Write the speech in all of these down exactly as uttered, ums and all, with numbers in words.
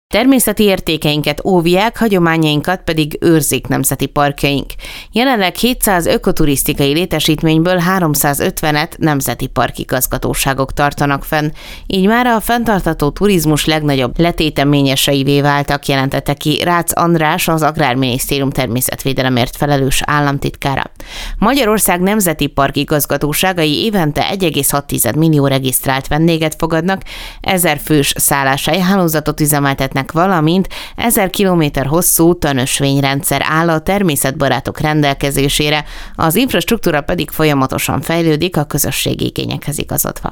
Természeti értékeinket óvják, hagyományainkat pedig őrzik nemzeti parkjaink. Jelenleg hétszáz ökoturisztikai létesítményből háromszázötvenet nemzeti parkigazgatóságok tartanak fenn, így már a fenntartható turizmus legnagyobb letéteményeseivé váltak, jelentette ki Rácz András, az Agrárminisztérium természetvédelemért felelős államtitkára. Magyarország nemzeti parkigazgatóságai évente egy egész hat millió regisztrált vendéget fogadnak, ezer fős szálláshely hálózatot üzemeltetnek, valamint ezer kilométer hosszú tanösvényrendszer áll a természetbarátok rendelkezésére, az infrastruktúra pedig folyamatosan fejlődik a közösségi igényekhez igazodva.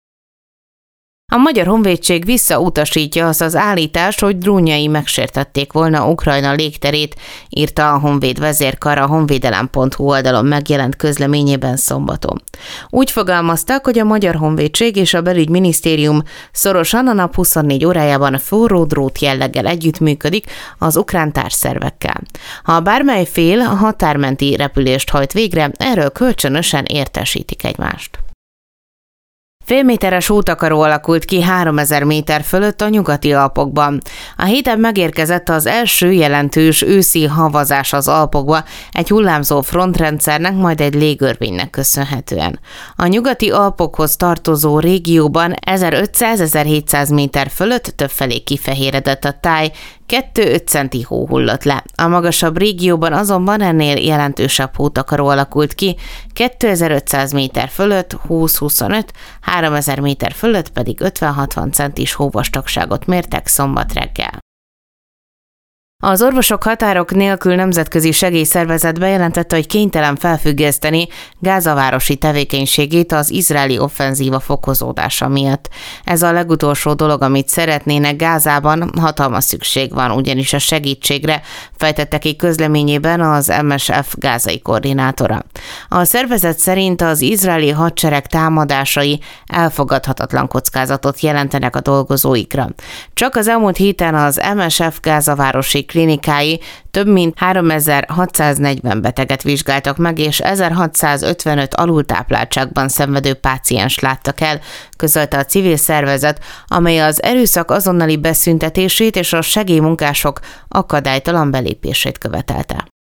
A Magyar Honvédség visszautasítja azt az állítást, hogy drónjai megsértették volna Ukrajna légterét, írta a Honvéd vezérkar a honvédelem pont hu oldalon megjelent közleményében szombaton. Úgy fogalmaztak, hogy a Magyar Honvédség és a Belügyminisztérium szorosan a nap huszonnégy órájában forró drót jelleggel együttműködik az ukrán társszervekkel. Ha bármely fél a határmenti repülést hajt végre, erről kölcsönösen értesítik egymást. Félméteres hótakaró alakult ki háromezer méter fölött a nyugati Alpokban. A héten megérkezett az első jelentős őszi havazás az Alpokba, egy hullámzó frontrendszernek, majd egy légörvénynek köszönhetően. A nyugati Alpokhoz tartozó régióban ezerötszáz-ezerhétszáz méter fölött többfelé kifehéredett a táj, kettő-öt centi hó hullott le. A magasabb régióban azonban ennél jelentősebb hótakaró alakult ki, kétezer-ötszáz méter fölött húsz-huszonöt, háromezer méter fölött pedig ötven-hatvan centis hóvastagságot mértek szombat reggel. Az Orvosok Határok Nélkül nemzetközi segélyszervezet bejelentette, hogy kénytelen felfüggeszteni Gáza városi tevékenységét az izraeli offenzíva fokozódása miatt. Ez a legutolsó dolog, amit szeretnének Gázában, hatalmas szükség van ugyanis a segítségre, fejtette ki közleményében az em es ef gázai koordinátora. A szervezet szerint az izraeli hadsereg támadásai elfogadhatatlan kockázatot jelentenek a dolgozóikra. Csak az elmúlt héten az em es ef Gáza városi klinikái több mint háromezer-hatszáznegyven beteget vizsgáltak meg, és ezerhatszázötvenöt alultápláltságban szenvedő pácienst láttak el, közölte a civil szervezet, amely az erőszak azonnali beszüntetését és a segélymunkások akadálytalan belépését követelte.